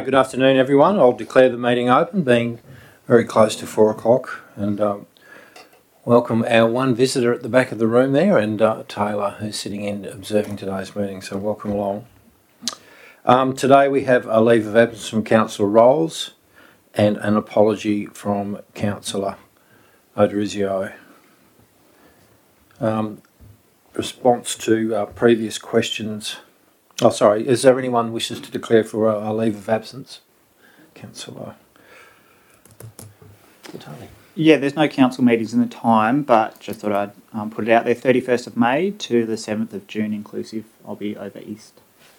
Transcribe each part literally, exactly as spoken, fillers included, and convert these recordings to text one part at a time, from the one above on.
Good afternoon, everyone. I'll declare the meeting open, being very close to four o'clock, and um, welcome our one visitor at the back of the room there, and uh, Taylor, who's sitting in observing today's meeting. So welcome along. Um, today we have a leave of absence from Councillor Rolls and an apology from Councillor Odorizio. Um, response to uh, previous questions. Oh, sorry. Is there anyone who wishes to declare for a, a leave of absence? Councillor Vitale. Yeah, there's no council meetings in the time, but just thought I'd um, put it out there. thirty-first of May to the seventh of June inclusive. I'll be over east.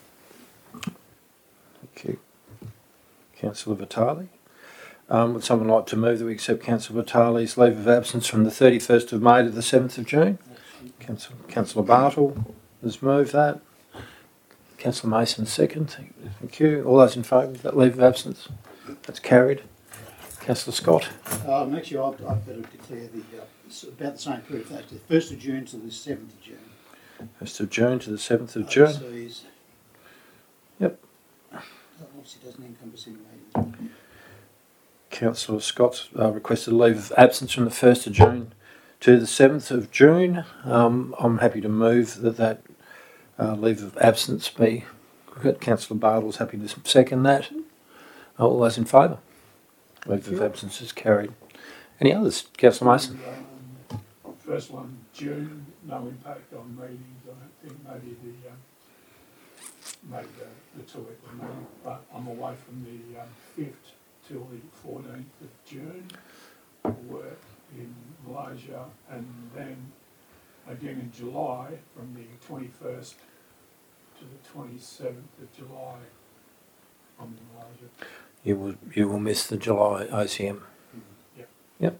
Thank you. Councillor Vitale. Um, would someone like to move that we accept Councillor Vitale's leave of absence from the thirty-first of May to the seventh of June? Councillor, Councillor Bartle has moved that. Councillor Mason second. Thank you. All those in favour of that leave of absence? That's carried. Councillor Scott. Um, actually, I've, I've better declare the uh, it's about the same period. That's the first of June to the seventh of June. First of June to the seventh of June. Overseas. Yep. That obviously doesn't encompass any meetings. Councillor Scott uh, requested a leave of absence from the first of June to the seventh of June. Um, I'm happy to move that that uh, leave of absence be. Councillor Bartle's happy to second that. All those in favour? Leave of absence is carried. Any others? Councillor Mason? Um, first one, June, no impact on meetings. I don't think maybe the um, maybe the, the two at the meeting, but I'm away from the um, fifth till the fourteenth of June. I work in Malaysia, and then again in July from the twenty-first to the twenty-seventh of July. I'm in Malaysia. You will you will miss the July O C M. Yep. Yep.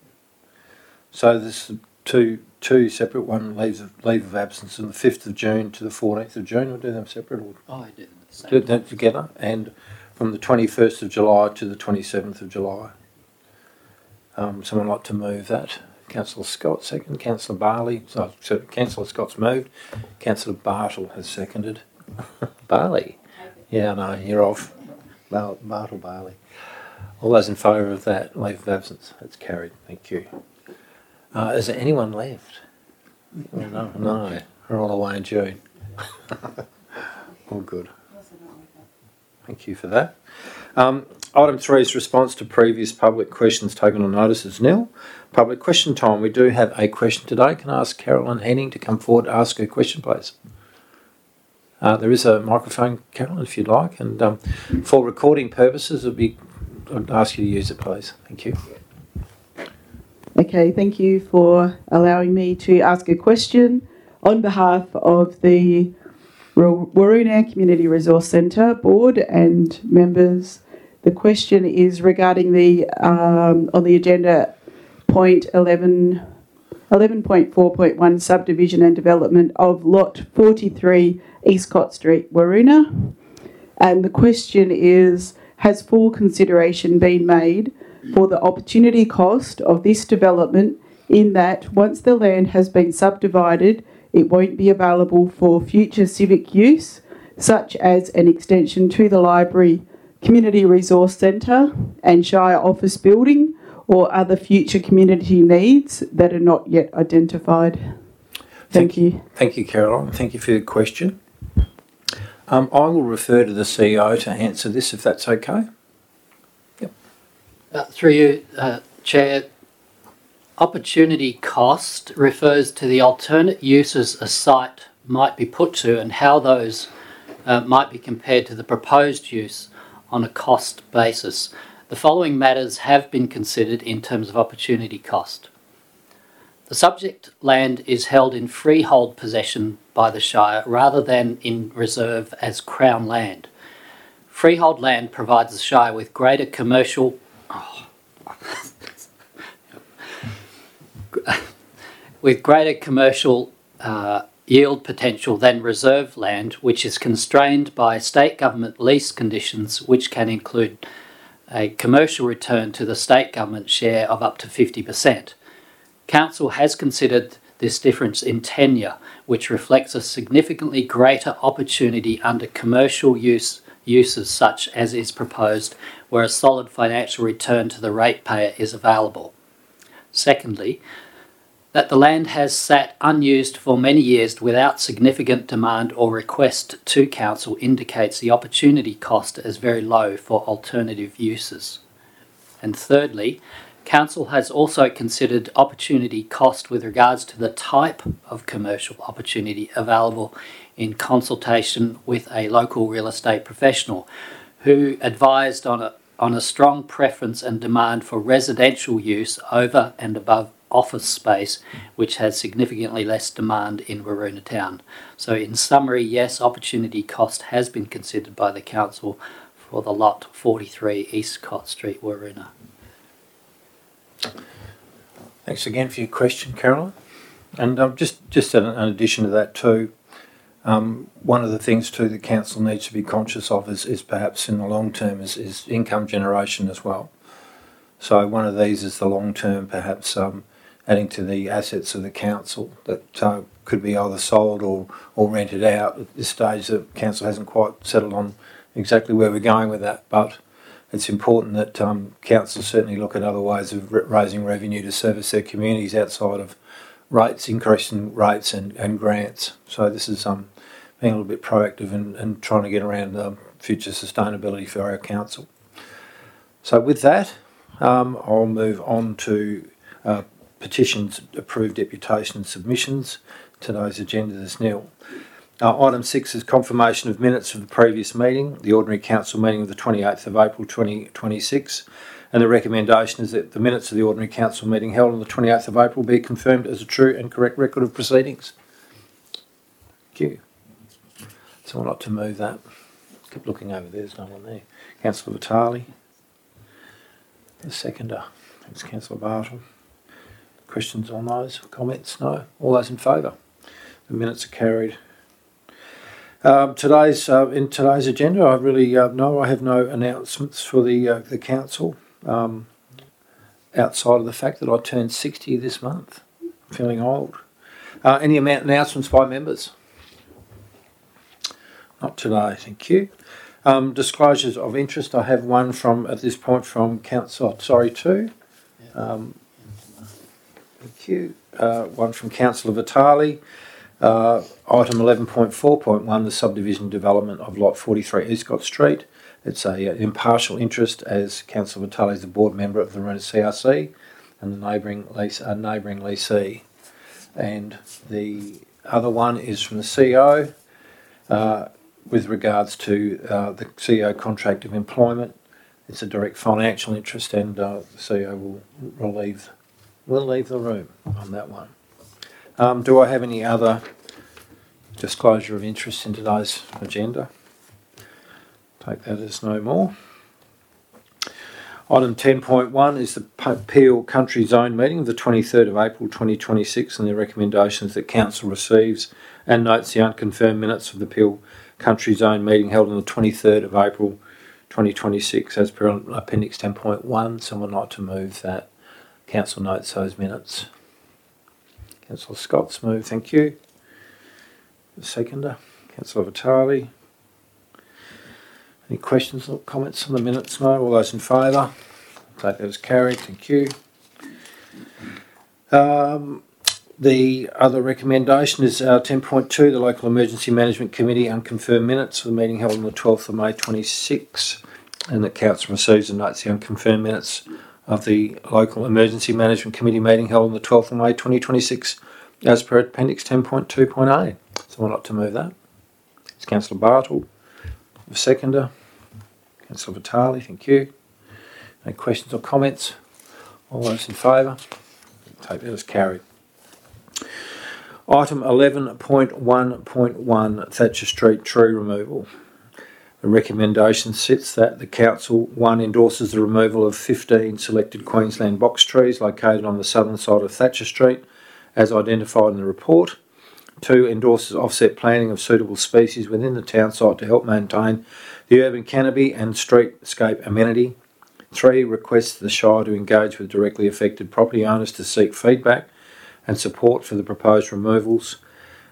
So there's two two separate one leaves of leave of absence from the fifth of June to the fourteenth of June. We'll do them separate or Oh, I do them at the same do time. them together, and from the twenty-first of July to the twenty-seventh of July. Um, someone like to move that? Councillor Scott second. Councillor Barley. So, so Councillor Scott's moved. Councillor Bartle has seconded. Barley. Yeah, no, you're off. Bar- Bartle Barley. All those in favour of that leave of absence? That's carried. Thank you. Uh, is there anyone left? Oh, no, no. We're all away in June. All good. Thank you for that. Um, item three is response to previous public questions taken on notice as nil. Public question time. We do have a question today. Can I ask Carolyn Henning to come forward to ask her question, please? Uh, there is a microphone, Carolyn, if you'd like, and um, for recording purposes, it'd be, I'd ask you to use it, please. Thank you. Okay, thank you for allowing me to ask a question on behalf of the Waroona Community Resource Centre Board and members. The question is regarding the, um, on the agenda, point eleven, eleven point four point one subdivision and development of lot forty-three Eastcott Street, Waroona. And the question is, has full consideration been made for the opportunity cost of this development, in that once the land has been subdivided, it won't be available for future civic use, such as an extension to the library, community resource centre and Shire office building, or other future community needs that are not yet identified? Thank, Thank you. Thank you, Caroline. Thank you for your question. Um, I will refer to the C E O to answer this, if that's okay. Yep. Uh, through you, uh, Chair, opportunity cost refers to the alternate uses a site might be put to and how those uh, might be compared to the proposed use on a cost basis. The following matters have been considered in terms of opportunity cost. The subject land is held in freehold possession by the Shire rather than in reserve as Crown land. Freehold land provides the Shire with greater commercial oh, with greater commercial uh, yield potential than reserve land, which is constrained by state government lease conditions, which can include a commercial return to the state government share of up to fifty percent. Council has considered this difference in tenure, which reflects a significantly greater opportunity under commercial use uses such as is proposed, where a solid financial return to the ratepayer is available. Secondly, that the land has sat unused for many years without significant demand or request to council indicates the opportunity cost as very low for alternative uses. And thirdly, council has also considered opportunity cost with regards to the type of commercial opportunity available in consultation with a local real estate professional who advised on a, on a strong preference and demand for residential use over and above office space, which has significantly less demand in Waroona Town. So in summary, yes, opportunity cost has been considered by the council for the lot forty-three East Cott Street, Waroona. Thanks again for your question, Caroline. And um, just, just in addition to that too, um, one of the things too the council needs to be conscious of is, is perhaps in the long term is, is income generation as well. So one of these is the long term, perhaps um, adding to the assets of the council that uh, could be either sold or, or rented out. At this stage, the council hasn't quite settled on exactly where we're going with that, but it's important that um, councils certainly look at other ways of r- raising revenue to service their communities outside of rates, increasing rates and, and grants. So this is um, being a little bit proactive and, and trying to get around um, future sustainability for our council. So with that, um, I'll move on to uh, petitions, approved deputation and submissions. Today's agenda is nil. Uh, item six is confirmation of minutes of the previous meeting, the ordinary council meeting of the twenty-eighth of April twenty twenty-six, and the recommendation is that the minutes of the ordinary council meeting held on the twenty-eighth of April be confirmed as a true and correct record of proceedings. Thank you. Someone like to move that? Keep looking over there, there's no one there. Councillor Vitale. The seconder. Thanks, Councillor Bartle. Questions on those? Comments? No? All those in favour? The minutes are carried. Um, today's uh, in today's agenda, I really uh, no, I have no announcements for the uh, the council. Um, outside of the fact that I turned sixty this month, I'm feeling old. Uh, any amount announcements by members? Not today, thank you. Um, disclosures of interest. I have one from at this point from council. Sorry, two. Um, thank you. Uh, one from Councillor Vitale. Uh, item eleven point four point one, the subdivision development of lot forty-three East Cott Street. It's a uh, impartial interest as Councillor Vitale is a board member of the Waroona C R C and the neighbouring lease, uh, neighbouring leasee. And the other one is from the C E O uh, with regards to uh, the C E O contract of employment. It's a direct financial interest, and uh, the C E O will relieve, will leave the room on that one. Um, do I have any other disclosure of interest in today's agenda? Take that as no more. Item ten point one is the Peel Country Zone meeting of the twenty-third of April twenty twenty-six, and the recommendations that Council receives and notes the unconfirmed minutes of the Peel Country Zone meeting held on the twenty-third of April twenty twenty-six as per Appendix ten point one. Someone like to move that. Council notes those minutes. Councillor Scott's moved, thank you. The seconder, Councillor Vitale. Any questions or comments on the minutes? No. All those in favour? Take that as carried, thank you. Um, the other recommendation is uh, ten point two, the Local Emergency Management Committee unconfirmed minutes for the meeting held on the twelfth of May twenty-six, and that Council receives and notes the unconfirmed minutes of the Local Emergency Management Committee meeting held on the twelfth of May twenty twenty-six as per Appendix ten point two point A. Someone like to move that? It's Councillor Bartle. The seconder, Councillor Vitale, thank you. Any questions or comments? All those in favour? Take that as carried. Item eleven point one point one, Thatcher Street tree removal. The recommendation sits that the Council, one, endorses the removal of fifteen selected Queensland box trees located on the southern side of Thatcher Street, as identified in the report. Two, endorses offset planting of suitable species within the town site to help maintain the urban canopy and streetscape amenity. Three, requests the Shire to engage with directly affected property owners to seek feedback and support for the proposed removals.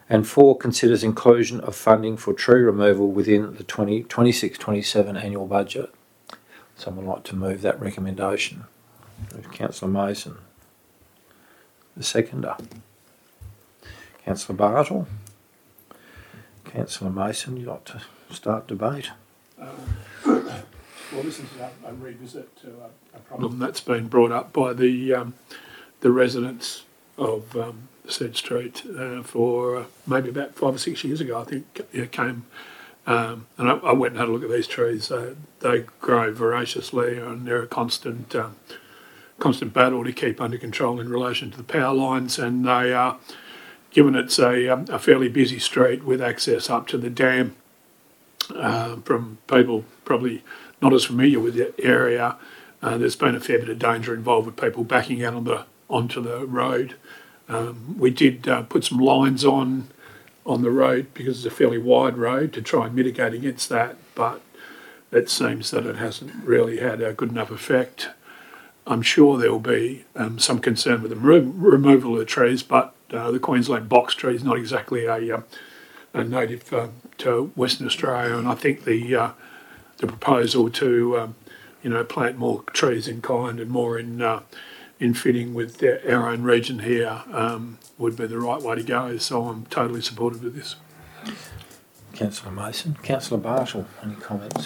And four, considers inclusion of funding for tree removal within the twenty twenty-six twenty-seven annual budget. Someone like to move that recommendation? Councillor Mason. The seconder. Councillor Bartle. Councillor Mason, you'd like to start debate? Um, well, this is a, a revisit to a, a problem that's been brought up by the um, the residents of um, said street uh, for uh, maybe about five or six years ago. I think it came, um, and I, I went and had a look at these trees. Uh, they grow voraciously, and they're a constant um, constant battle to keep under control in relation to the power lines, and they are. Given it's a, um, a fairly busy street with access up to the dam, uh, from people probably not as familiar with the area, uh, there's been a fair bit of danger involved with people backing out on the, onto the road. Um, we did uh, put some lines on on the road because it's a fairly wide road to try and mitigate against that, but it seems that it hasn't really had a good enough effect. I'm sure there will be um, some concern with the remo- removal of the trees, but Uh, the Queensland box tree is not exactly a, uh, a native uh, to Western Australia, and I think the uh, the proposal to um, you know plant more trees in kind and more in uh, in fitting with the, our own region here um, would be the right way to go. So I'm totally supportive of this. Councillor Mason. Councillor Bartle, any comments?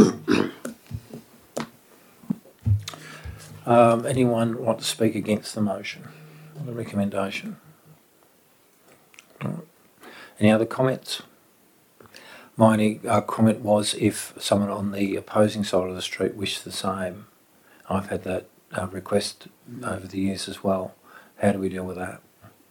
um, anyone want to speak against the motion or the recommendation? Any other comments? My only uh, comment was if someone on the opposing side of the street wished the same. I've had that uh, request over the years as well. How do we deal with that?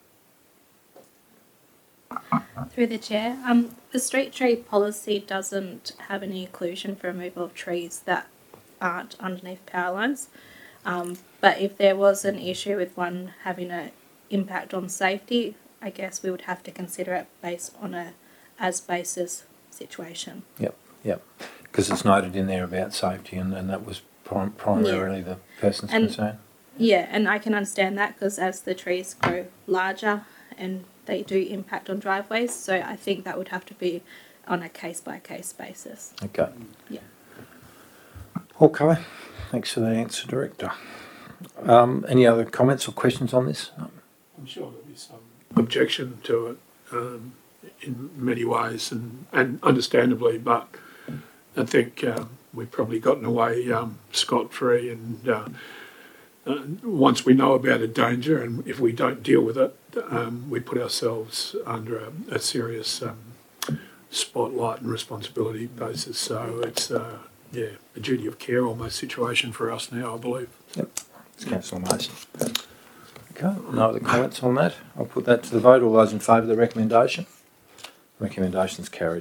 Through the chair, um, the street tree policy doesn't have any inclusion for removal of trees that aren't underneath power lines. Um, but if there was an issue with one having an impact on safety, I guess we would have to consider it based on a as basis situation. Yep, yep. Because it's noted in there about safety, and, and that was prim- primarily yeah. the person's and, concern. Yeah, and I can understand that because as the trees grow larger and they do impact on driveways, so I think that would have to be on a case by case basis. Okay. Yeah. Okay. Thanks for that answer, Director. Um, any other comments or questions on this? No. I'm sure there'll be some objection to it um, in many ways, and, and understandably, but I think uh, we've probably gotten away um, scot-free, and uh, uh, once we know about a danger, and if we don't deal with it, um, we put ourselves under a, a serious um, spotlight and responsibility basis. So it's uh, yeah, a duty of care almost situation for us now, I believe. Yep. It's Councillor Mason. Okay, no other comments on that? I'll put that to the vote. All those in favour of the recommendation? Recommendation's carried.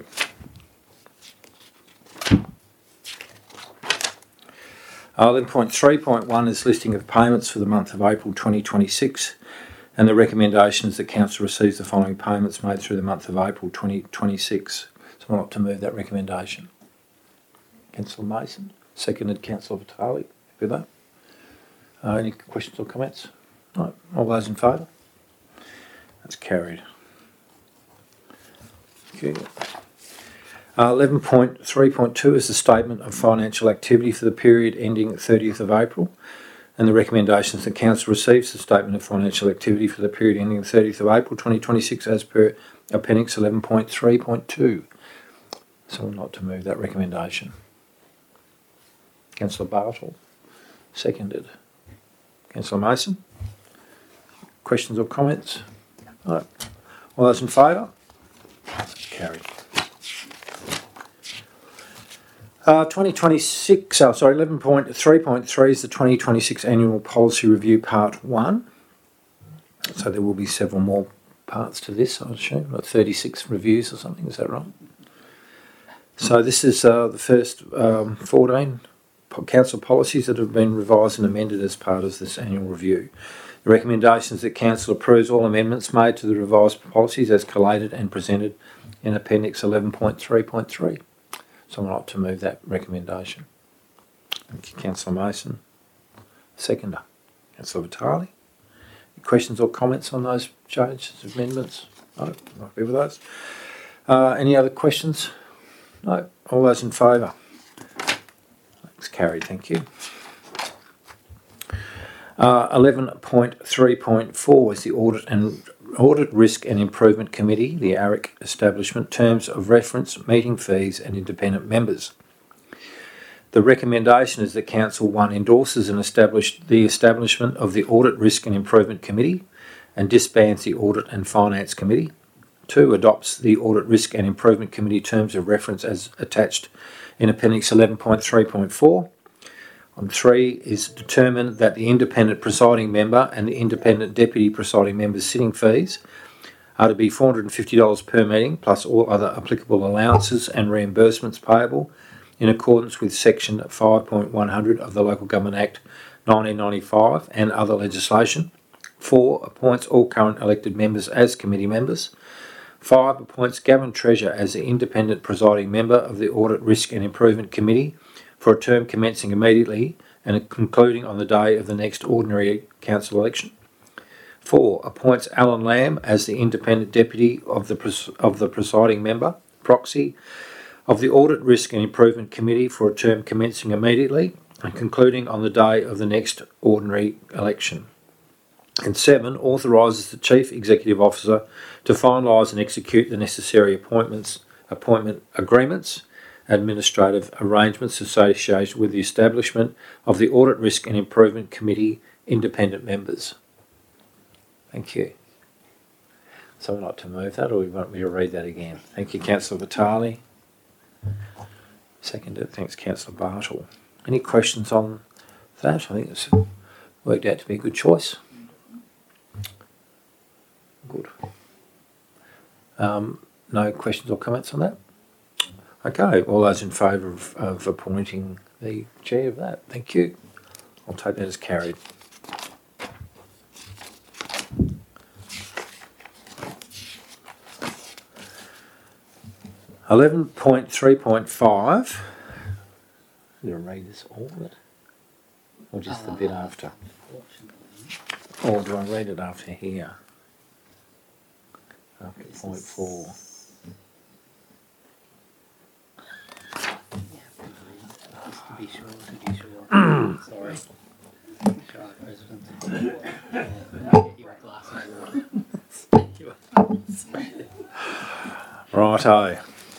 Uh, then point three point one is listing of payments for the month of April twenty twenty-six, and the recommendation is that Council receives the following payments made through the month of April twenty twenty-six. Someone like to move that recommendation? Councillor Mason, seconded Councillor Vitale. Happy with that? Uh, any questions or comments? No. All those in favour? That's carried. Okay. Uh, eleven point three point two is the statement of financial activity for the period ending thirtieth of April, and the recommendation is that Council receives the statement of financial activity for the period ending thirtieth of April twenty twenty-six as per Appendix eleven point three point two. Someone like to move that recommendation? Councillor Bartle, seconded. Councillor Mason. Questions or comments? No. All those in favour? Carried. Uh, twenty twenty-six, oh, sorry, eleven point three point three is the twenty twenty-six Annual Policy Review Part one. So there will be several more parts to this, I assume, like thirty-six reviews or something, is that right? So this is uh, the first um, fourteen council policies that have been revised and amended as part of this annual review. The recommendation is that Council approves all amendments made to the revised policies as collated and presented in Appendix eleven point three point three. Someone like to move that recommendation? Thank you, Councillor Mason. Seconder, Councillor Vitale. Questions or comments on those changes, amendments? No, not happy with those. Uh, any other questions? No. All those in favour? That's carried, thank you. Uh, eleven point three point four is the Audit and Audit Risk and Improvement Committee, the A R I C establishment, terms of reference, meeting fees and independent members. The recommendation is that Council one endorses and establish the establishment of the Audit Risk and Improvement Committee and disbands the Audit and Finance Committee. Two, adopts the Audit Risk and Improvement Committee terms of reference as attached in Appendix eleven point three point four. On three is determined that the independent presiding member and the independent deputy presiding member's sitting fees are to be four hundred fifty dollars per meeting plus all other applicable allowances and reimbursements payable in accordance with Section five point one hundred of the Local Government Act nineteen ninety-five and other legislation. Four, appoints all current elected members as committee members. Five, appoints Gavin Treasure as the independent presiding member of the Audit Risk and Improvement Committee for a term commencing immediately and concluding on the day of the next ordinary council election. Four, appoints Alan Lamb as the independent deputy of the pres- of the presiding member, proxy, of the Audit Risk and Improvement Committee for a term commencing immediately and concluding on the day of the next ordinary election. And seven, authorises the Chief Executive Officer to finalise and execute the necessary appointments, appointment agreements, administrative arrangements associated with the establishment of the Audit Risk and Improvement Committee independent members. Thank you. Someone like to move that, or you want me to read that again? Thank you, Councillor Vitale. Seconded. Thanks, Councillor Bartle. Any questions on that? I think it's worked out to be a good choice. Good. Um, no questions or comments on that? Okay, all those in favour of, of appointing the chair of that, thank you. I'll take that as carried. eleven point three point five. I'm going to read this all of it, or just the bit after? Or do I read it after here? After point four. To be sure, to be sure. Sorry. Sorry, President. I'll get you a glass of water. Righto.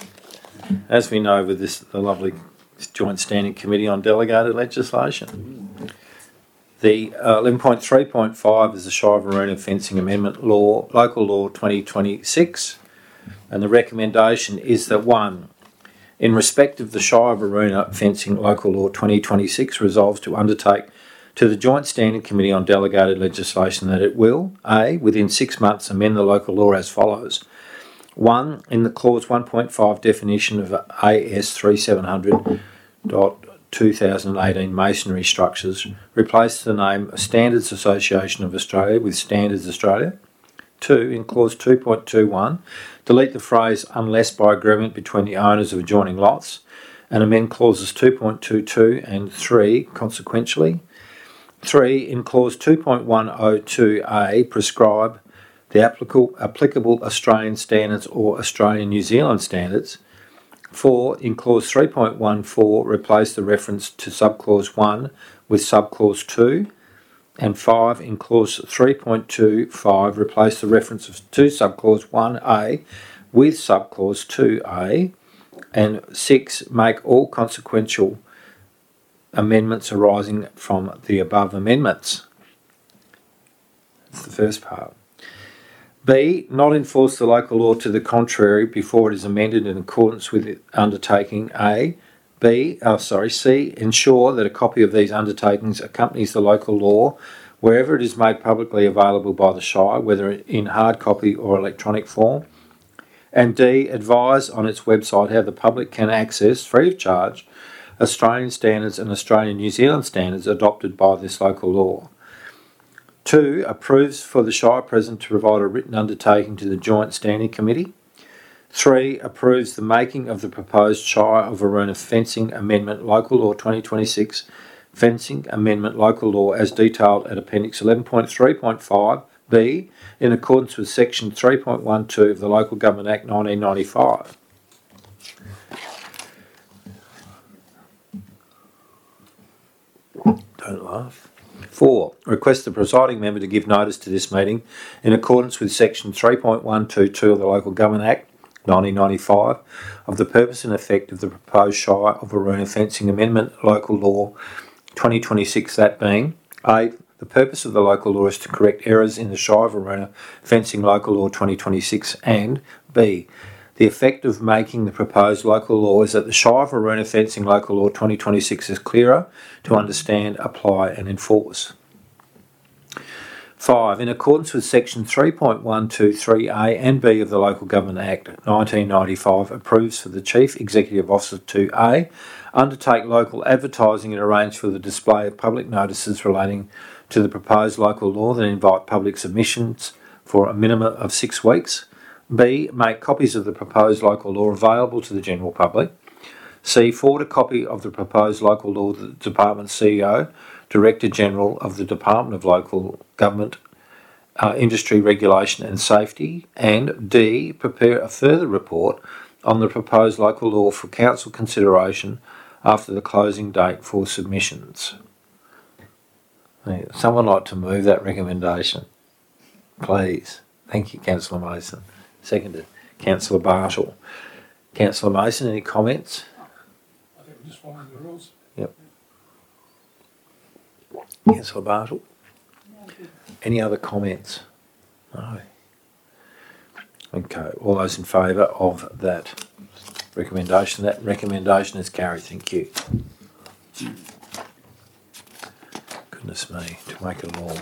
As we know with this, the lovely Joint Standing Committee on Delegated Legislation, the uh, eleven point three point five is the Shire of Waroona Fencing Amendment Law, Local Law twenty twenty-six, and the recommendation is that one, in respect of the Shire of Waroona Fencing Local Law twenty twenty-six, resolves to undertake to the Joint Standing Committee on Delegated Legislation that it will, A, within six months amend the local law as follows. One, in the clause one point five definition of A S thirty-seven hundred two thousand eighteen masonry structures, replace the name Standards Association of Australia with Standards Australia. Two, in clause two point two one, delete the phrase unless by agreement between the owners of adjoining lots and amend clauses two point two two and three consequentially. Three, in clause two point one oh two A, prescribe the applicable, applicable Australian standards or Australian New Zealand standards. Four, in clause three point one four, replace the reference to subclause one with subclause two. And five, in clause three point two five, replace the reference to subclause one A with subclause two A. And six, make all consequential amendments arising from the above amendments. That's the first part. B, not enforce the local law to the contrary before it is amended in accordance with it undertaking A. B, oh sorry, C, ensure that a copy of these undertakings accompanies the local law wherever it is made publicly available by the Shire, whether in hard copy or electronic form. And D, advise on its website how the public can access, free of charge, Australian standards and Australian New Zealand standards adopted by this local law. Two, approves for the Shire President to provide a written undertaking to the Joint Standing Committee. Three, approves the making of the proposed Shire of Waroona Fencing Amendment Local Law twenty twenty-six Fencing Amendment Local Law as detailed at Appendix eleven point three point five B, in accordance with section three point one two of the Local Government Act nineteen ninety-five. Don't laugh. Four, request the presiding member to give notice to this meeting in accordance with section three point one two two of the Local Government Act nineteen ninety-five of the purpose and effect of the proposed Shire of Waroona Fencing Amendment Local Law twenty twenty-six, that being A, the purpose of the local law is to correct errors in the Shire of Waroona Fencing Local Law twenty twenty-six, and B, the effect of making the proposed local law is that the Shire of Waroona Fencing Local Law twenty twenty-six is clearer to understand, apply and enforce. Five, in accordance with section three point one two three A and B of the Local Government Act nineteen ninety-five, approves for the Chief Executive Officer to A, undertake local advertising and arrange for the display of public notices relating to the proposed local law that invite public submissions for a minimum of six weeks. B, make copies of the proposed local law available to the general public. C, forward a copy of the proposed local law to the Department C E O, Director General of the Department of Local Government, uh, Industry Regulation and Safety. And D, prepare a further report on the proposed local law for council consideration after the closing date for submissions. Someone like to move that recommendation? Please. Thank you, Councillor Mason. Seconded. Councillor Bartle. Councillor Mason, any comments? I think we're just following the rules. Yep. Councillor Bartle. Any other comments? No. Okay. All those in favour of that recommendation? That recommendation is carried. Thank you. Goodness me, to make a law.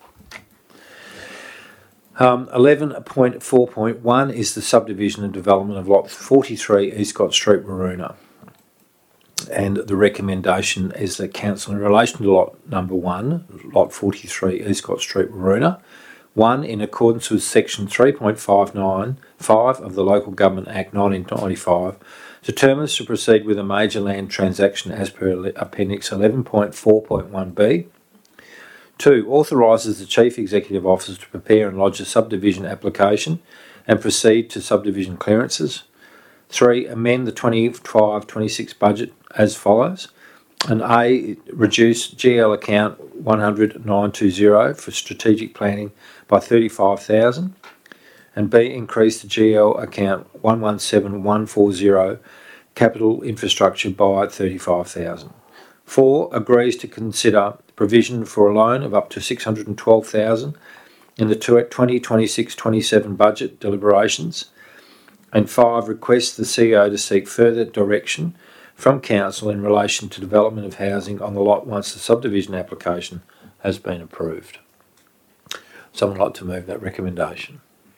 Um, eleven point four point one is the subdivision and development of lot forty-three East Scott Street, Waroona. And the recommendation is that council in relation to lot number one, lot forty-three East Scott Street, Waroona, one, in accordance with section three point five nine five of the Local Government Act nineteen ninety-five, determines to proceed with a major land transaction as per appendix eleven point four point one B. Two, authorises the Chief Executive Officer to prepare and lodge a subdivision application and proceed to subdivision clearances. Three, amend the twenty-five twenty-six budget as follows. And A, reduce G L account one hundred nine twenty for strategic planning by thirty-five thousand. And B, increase the G L account one one seven one four zero capital infrastructure by thirty-five thousand. Four, agrees to consider provision for a loan of up to six hundred twelve thousand dollars in the twenty twenty-six twenty-seven budget deliberations. And five, requests the C E O to seek further direction from council in relation to development of housing on the lot once the subdivision application has been approved. Someone like to move that recommendation?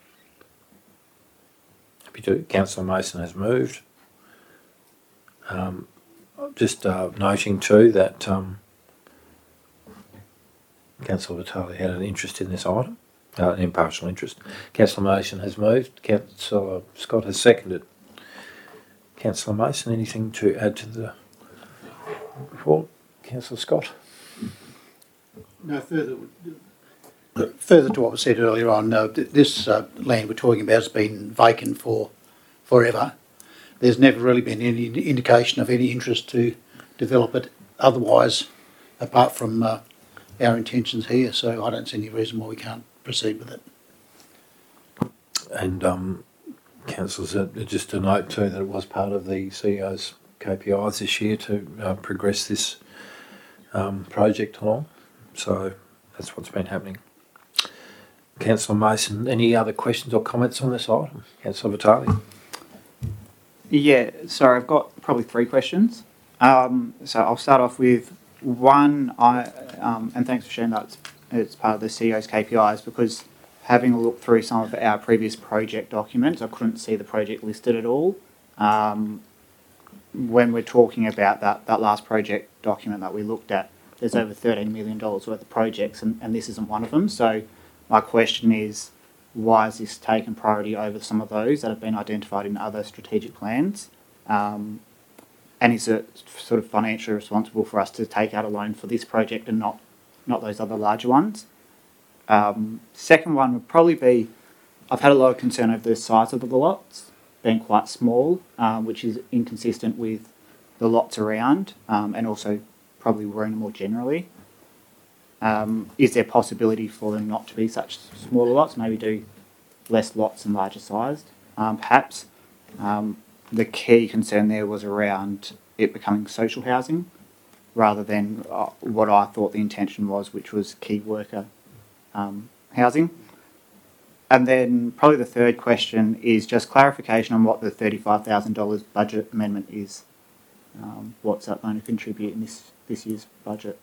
Happy to. Councillor Mason has moved. Um, just uh, noting too that um, Councillor Vitale had an interest in this item, uh, an impartial interest. Councillor Mason has moved. Councillor Scott has seconded. Councillor Mason, anything to add to the report? Councillor Scott? No further. Further to what was said earlier on, uh, th- this uh, land we're talking about has been vacant for forever. There's never really been any indication of any interest to develop it otherwise, apart from uh, our intentions here. So I don't see any reason why we can't proceed with it. And um, councillors, uh, just a note too that it was part of the C E O's K P Is this year to uh, progress this um, project along. So that's what's been happening. Councillor Mason, any other questions or comments on this item? Councillor Vitale? Yeah, sorry, I've got probably three questions. Um, so I'll start off with one, I um, and thanks for sharing that it's, it's part of the C E O's K P Is, because having a look through some of our previous project documents, I couldn't see the project listed at all. Um, when we're talking about that, that last project document that we looked at, there's over thirteen million dollars worth of projects, and, and this isn't one of them. So my question is, why has this taken priority over some of those that have been identified in other strategic plans? Um, and is it sort of financially responsible for us to take out a loan for this project and not, not those other larger ones? Um, second one would probably be, I've had a lot of concern over the size of the lots being quite small, um, which is inconsistent with the lots around, um, and also probably Waruna more generally. Um, is there possibility for them not to be such smaller lots, maybe do less lots and larger sized, um, perhaps? Um, the key concern there was around it becoming social housing rather than uh, what I thought the intention was, which was key worker um, housing. And then probably the third question is just clarification on what the thirty-five thousand dollars budget amendment is. Um, what's that going to contribute in this, this year's budget?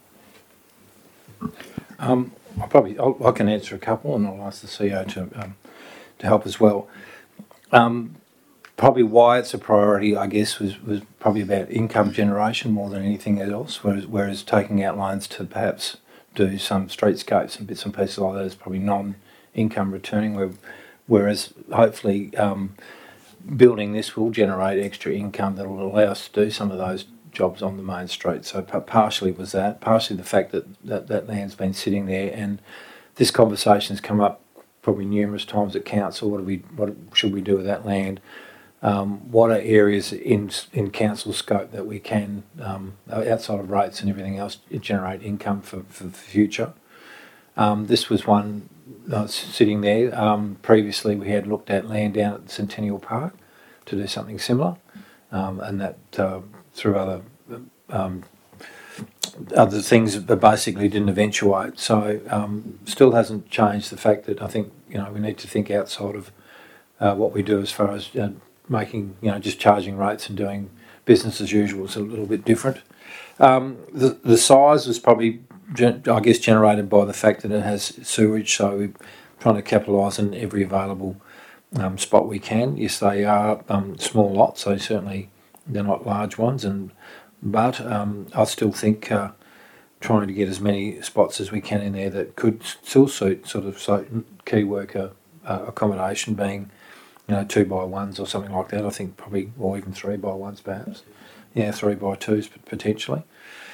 Um, I'll probably I'll, I can answer a couple, and I'll ask the C E O to um, to help as well. Um, probably why it's a priority, I guess, was, was probably about income generation more than anything else. Whereas, whereas taking out loans to perhaps do some streetscapes and bits and pieces like that is probably non-income returning. Where, whereas hopefully um, building this will generate extra income that will allow us to do some of those jobs on the main street. So partially was that, partially the fact that, that that land's been sitting there, and this conversation has come up probably numerous times at council. What do we, what should we do with that land? Um, what are areas in in council scope that we can, um, outside of rates and everything else, generate income for, for the future? Um, this was one uh, sitting there. Um, previously, we had looked at land down at Centennial Park to do something similar, um, and that uh, through other um, other things that basically didn't eventuate. So um, still hasn't changed the fact that I think, you know, we need to think outside of uh, what we do as far as uh, making, you know, just charging rates and doing business as usual is a little bit different. Um, the the size was probably, I guess, generated by the fact that it has sewerage, so we're trying to capitalise on every available um, spot we can. Yes, they are um, small lots, so certainly they're not large ones, and but um, I still think uh, trying to get as many spots as we can in there that could still suit sort of so key worker uh, accommodation, being, you know, two by ones or something like that. I think probably, or even three by ones perhaps. Yeah, three by twos potentially.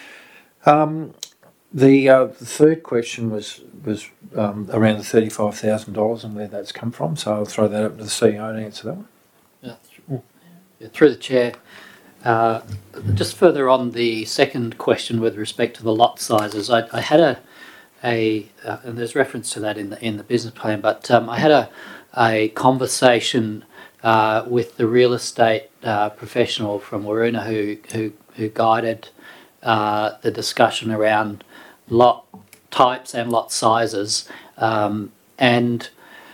Um, the, uh, the third question was was um, around the thirty-five thousand dollars and where that's come from. So I'll throw that up to the C E O to answer that one. Yeah, th- yeah, through the chair. Uh, just further on the second question with respect to the lot sizes, I, I had a a uh, and there's reference to that in the in the business plan, but um, I had a a conversation uh, with the real estate uh, professional from Waruna who who who guided uh, the discussion around lot types and lot sizes, um, and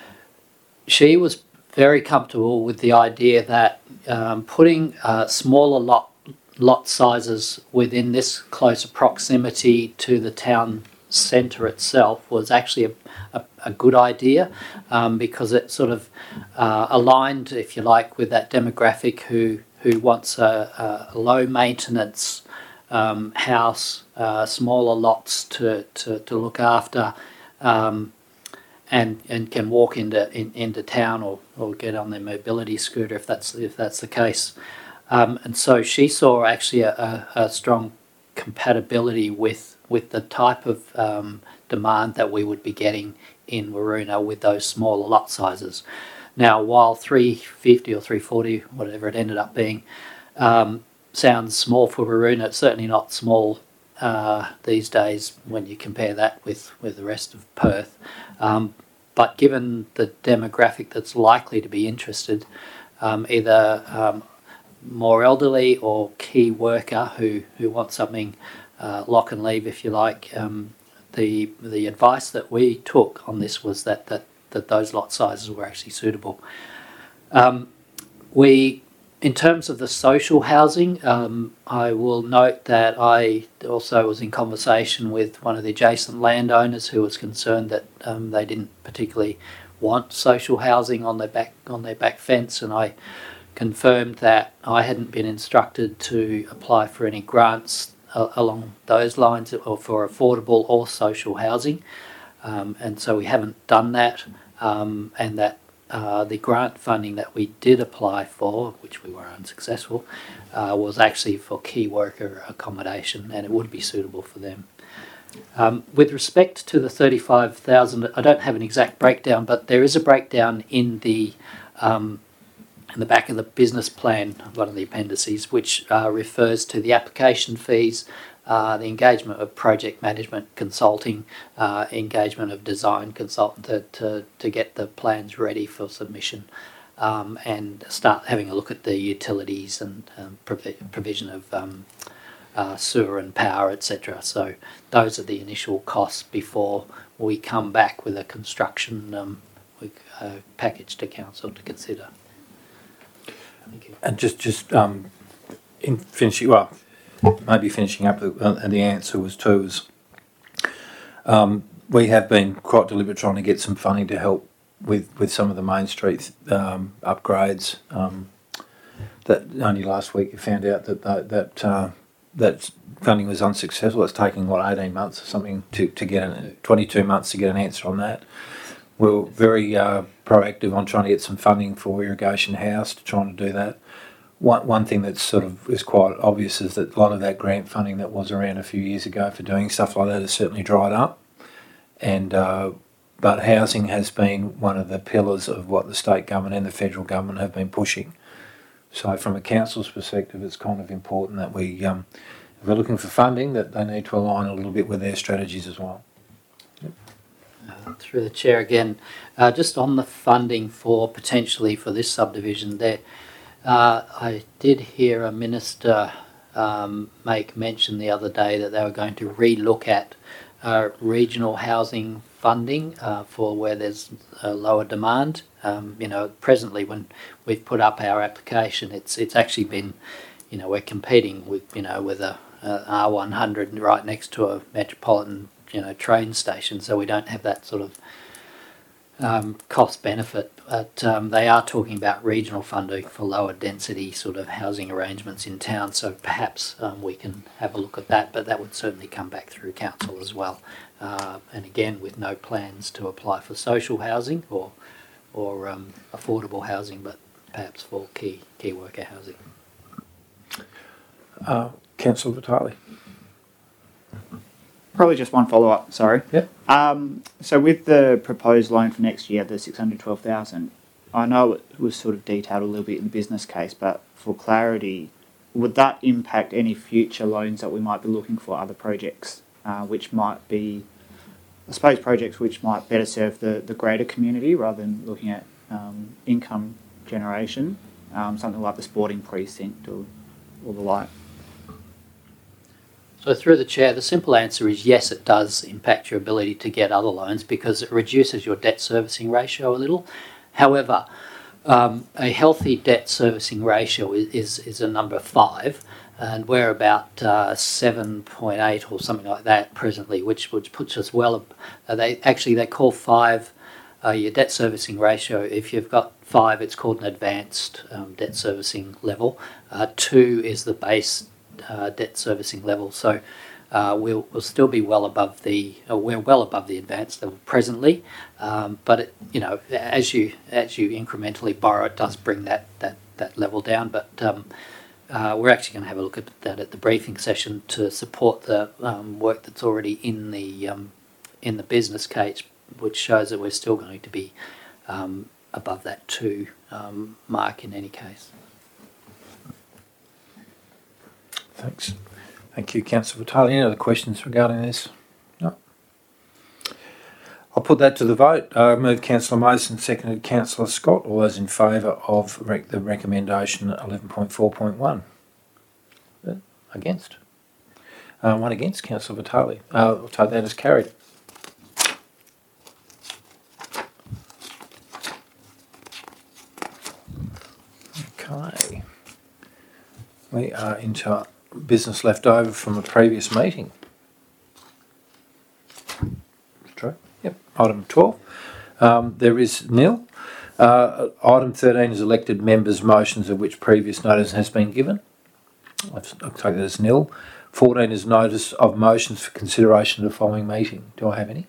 she was very comfortable with the idea that um, putting uh, smaller lot lot sizes within this closer proximity to the town centre itself was actually a, a, a good idea, um, because it sort of uh, aligned, if you like, with that demographic who who wants a, a low maintenance um, house, uh, smaller lots to, to, to look after, um, and and can walk into in, into town or, or get on their mobility scooter if that's if that's the case. Um, and so she saw actually a, a, a strong compatibility with with the type of um, demand that we would be getting in Waruna with those smaller lot sizes. Now, while three fifty or three forty, whatever it ended up being, um, sounds small for Waruna, it's certainly not small uh, these days when you compare that with, with the rest of Perth. Um, but given the demographic that's likely to be interested, um, either um, more elderly or key worker who, who wants something uh, lock and leave, if you like, um, the the advice that we took on this was that that, that those lot sizes were actually suitable. Um, we, in terms of the social housing, um, I will note that I also was in conversation with one of the adjacent landowners who was concerned that um, they didn't particularly want social housing on their back on their back fence, and I confirmed that I hadn't been instructed to apply for any grants uh, along those lines or for affordable or social housing, um, and so we haven't done that, um, and that uh, the grant funding that we did apply for, which we were unsuccessful, uh, was actually for key worker accommodation, and it would be suitable for them. Um, with respect to the thirty-five thousand, I don't have an exact breakdown, but there is a breakdown in the um, in the back of the business plan, one of the appendices, which uh, refers to the application fees, uh, the engagement of project management consulting, uh, engagement of design consultant to, to, to get the plans ready for submission, um, and start having a look at the utilities and um, provi- provision of um, uh, sewer and power, et cetera. So those are the initial costs before we come back with a construction um, uh, package to council to consider. Thank you. And just, just um, in finishing, well, maybe finishing up, uh, and the answer was too, is um, we have been quite deliberate trying to get some funding to help with, with some of the Main Street um, upgrades. Um, that only last week you found out that that that, uh, that funding was unsuccessful. It's taking, what, eighteen months or something to, to get, an, twenty-two months to get an answer on that. We're very uh, proactive on trying to get some funding for Irrigation House to trying to do that. One one thing that's sort of is quite obvious is that a lot of that grant funding that was around a few years ago for doing stuff like that has certainly dried up. And uh, but housing has been one of the pillars of what the state government and the federal government have been pushing. So from a council's perspective, it's kind of important that we, um, if we're looking for funding, that they need to align a little bit with their strategies as well. Uh, through the chair again, uh, just on the funding for potentially for this subdivision there, uh, I did hear a minister um, make mention the other day that they were going to re-look at uh, regional housing funding uh, for where there's a lower demand. Um, you know, presently when we've put up our application, it's it's actually been, you know, we're competing with, you know, with a, a R one hundred right next to a metropolitan, you know, train station, so we don't have that sort of um, cost benefit. But um, they are talking about regional funding for lower density sort of housing arrangements in town, so perhaps um, we can have a look at that, but that would certainly come back through council as well. Uh, and again, with no plans to apply for social housing or or um, affordable housing, but perhaps for key key worker housing. Uh, Councillor Vitale. Probably just one follow up. Sorry. Yep. Um, so with the proposed loan for next year, the six hundred twelve thousand, I know it was sort of detailed a little bit in the business case, but for clarity, would that impact any future loans that we might be looking for other projects, uh, which might be, I suppose, projects which might better serve the, the greater community rather than looking at um, income generation, um, something like the sporting precinct or, or the like? So through the chair, the simple answer is yes, it does impact your ability to get other loans because it reduces your debt servicing ratio a little. However, um, a healthy debt servicing ratio is, is, is a number five, and we're about uh, seven point eight or something like that presently, which which puts us well. Uh, they actually they call five uh, your debt servicing ratio. If you've got five, it's called an advanced um, debt servicing level. Uh, two is the base uh, debt servicing level. So uh, we'll we'll still be well above the uh, we're well above the advanced level presently. Um, but it, you know, as you as you incrementally borrow, it does bring that that that level down. But um, Uh, we're actually going to have a look at that at the briefing session to support the um, work that's already in the um, in the business case, which shows that we're still going to be um, above that two um, mark in any case. Thanks. Thank you, Councillor Vitale. Any other questions regarding this? No. I'll put that to the vote. Uh, move Councillor Mason, seconded Councillor Scott. All those in favour of rec- the recommendation eleven point four point one? Uh, against? Uh, one against, Councillor Vitale. Uh, I'll take that as carried. Okay. We are into business left over from a previous meeting. True. Yep. Item twelve. Um, there is nil. Uh, item thirteen is elected members' motions of which previous notice has been given. I've, I'll take that as nil. fourteen is notice of motions for consideration of the following meeting. Do I have any?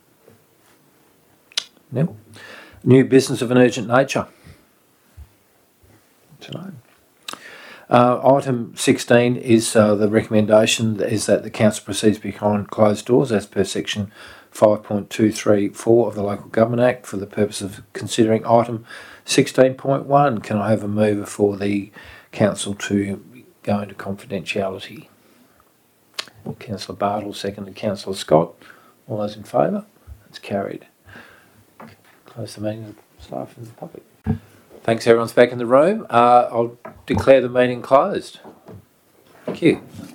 Nil. New business of an urgent nature. To know. Uh, item sixteen is uh, the recommendation is that the council proceeds behind closed doors as per section five point two three four of the Local Government Act for the purpose of considering item sixteen point one. Can I have a mover for the council to go into confidentiality? Councillor Bartle, seconded Councillor Scott. All those in favour? It's carried. Close the meeting to staff and the public. Thanks, everyone's back in the room. Uh, I'll declare the meeting closed. Thank you.